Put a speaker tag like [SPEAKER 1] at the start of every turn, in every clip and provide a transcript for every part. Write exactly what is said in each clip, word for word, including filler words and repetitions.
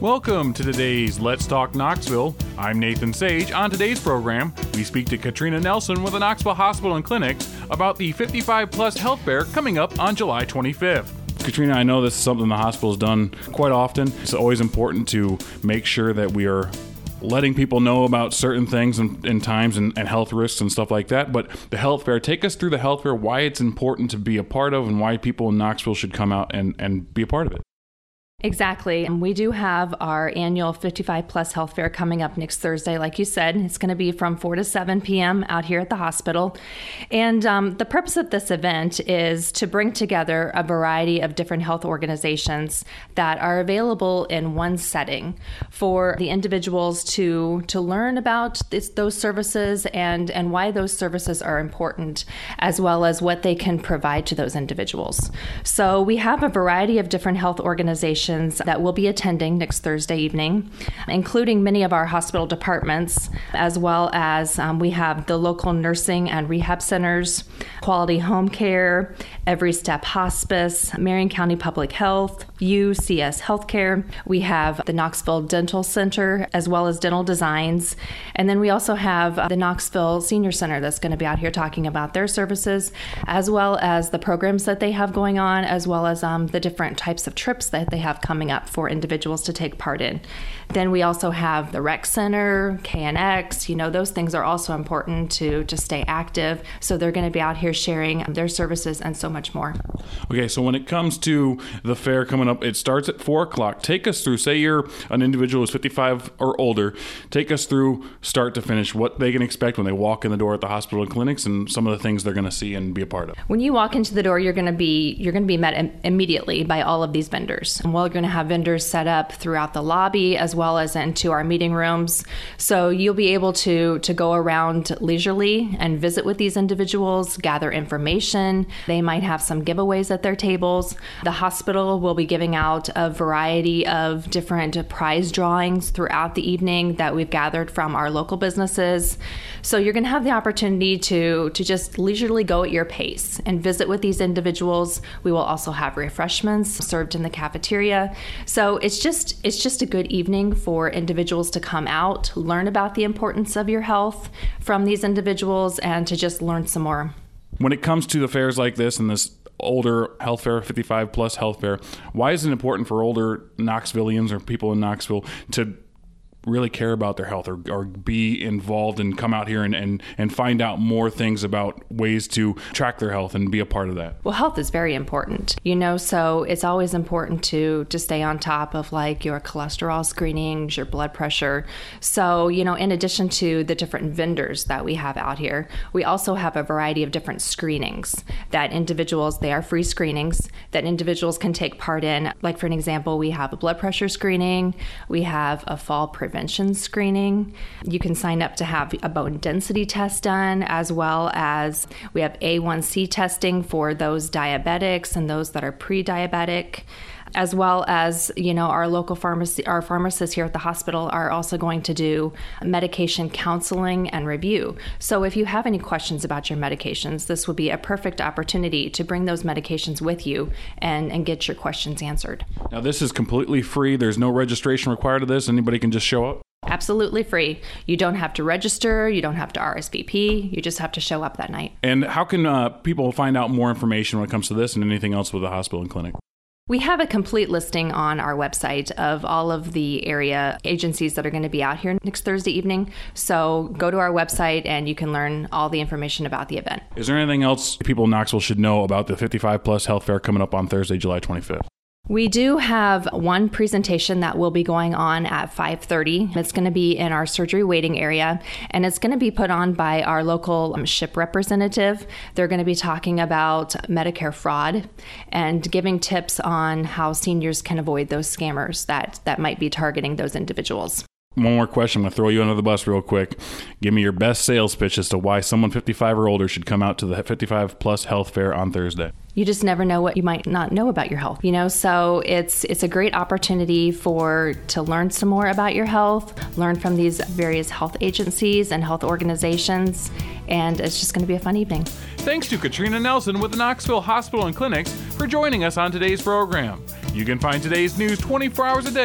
[SPEAKER 1] Welcome to today's Let's Talk Knoxville. I'm Nathan Sage. On today's program, we speak to Katrina Nelson with the Knoxville Hospital and Clinics about the fifty-five plus health fair coming up on July twenty-fifth. Katrina, I know this is something the hospital's done quite often. It's always important to make sure that we are letting people know about certain things and, and times and, and health risks and stuff like that. But the health fair, take us through the health fair, why it's important to be a part of and why people in Knoxville should come out and, and be a part of it.
[SPEAKER 2] Exactly. And we do have our annual fifty-five plus health fair coming up next Thursday. Like you said, it's going to be from four to seven p.m. out here at the hospital. And um, the purpose of this event is to bring together a variety of different health organizations that are available in one setting for the individuals to to learn about this, those services and, and why those services are important, as well as what they can provide to those individuals. So we have a variety of different health organizations that will be attending next Thursday evening, including many of our hospital departments, as well as um, we have the local nursing and rehab centers, Quality Home Care, Every Step Hospice, Marion County Public Health, U C S Healthcare. We have the Knoxville Dental Center, as well as Dental Designs. And then we also have the Knoxville Senior Center that's going to be out here talking about their services, as well as the programs that they have going on, as well as um, the different types of trips that they have coming up for individuals to take part in. Then we also have the Rec Center, K N X, you know, those things are also important to, to stay active. So they're going to be out here sharing their services and so much more.
[SPEAKER 1] Okay, so when it comes to the fair coming up, it starts at four o'clock. Take us through, say you're an individual who's fifty-five or older, take us through start to finish, what they can expect when they walk in the door at the hospital and clinics and some of the things they're going to see and be a part of.
[SPEAKER 2] When you walk into the door, you're going to be you're going to be met im- immediately by all of these vendors. And we're going to have vendors set up throughout the lobby as well as into our meeting rooms. So you'll be able to to go around leisurely and visit with these individuals, gather information. They might have some giveaways at their tables. The hospital will be giving out a variety of different prize drawings throughout the evening that we've gathered from our local businesses. So you're going to have the opportunity to to just leisurely go at your pace and visit with these individuals. We will also have refreshments served in the cafeteria. So it's just it's just a good evening for individuals to come out, learn about the importance of your health from these individuals, and to just learn some more.
[SPEAKER 1] When it comes to the fairs like this and this older health fair, fifty-five plus health fair, why is it important for older Knoxvillians or people in Knoxville to really care about their health or, or be involved and come out here and, and, and find out more things about ways to track their health and be a part of that?
[SPEAKER 2] Well, health is very important, you know, so it's always important to, to stay on top of like your cholesterol screenings, your blood pressure. So, you know, in addition to the different vendors that we have out here, we also have a variety of different screenings that individuals, they are free screenings that individuals can take part in. Like for an example, we have a blood pressure screening, we have a fall prevention prevention screening. You can sign up to have a bone density test done, as well as we have A one C testing for those diabetics and those that are pre-diabetic, as well as, you know, our local pharmacy, our pharmacists here at the hospital are also going to do medication counseling and review. So if you have any questions about your medications, this would be a perfect opportunity to bring those medications with you and, and get your questions answered.
[SPEAKER 1] Now, this is completely free. There's no registration required to this. Anybody can just show up?
[SPEAKER 2] Absolutely free. You don't have to register. You don't have to R S V P. You just have to show up that night.
[SPEAKER 1] And how can uh, people find out more information when it comes to this and anything else with the hospital and clinic?
[SPEAKER 2] We have a complete listing on our website of all of the area agencies that are going to be out here next Thursday evening. So go to our website and you can learn all the information about the event.
[SPEAKER 1] Is there anything else people in Knoxville should know about the fifty-five plus health fair coming up on Thursday, July twenty-fifth?
[SPEAKER 2] We do have one presentation that will be going on at five thirty. It's going to be in our surgery waiting area, and it's going to be put on by our local um, SHIP representative. They're going to be talking about Medicare fraud and giving tips on how seniors can avoid those scammers that, that might be targeting those individuals.
[SPEAKER 1] One more question. I'm going to throw you under the bus real quick. Give me your best sales pitch as to why someone fifty-five or older should come out to the fifty-five plus health fair on Thursday.
[SPEAKER 2] You just never know what you might not know about your health, you know, so it's it's a great opportunity for to learn some more about your health, learn from these various health agencies and health organizations, and it's just going to be a fun evening.
[SPEAKER 1] Thanks to Katrina Nelson with the Knoxville Hospital and Clinics for joining us on today's program. You can find today's news twenty-four hours a day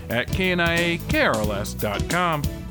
[SPEAKER 1] at K N I A K R L S dot com.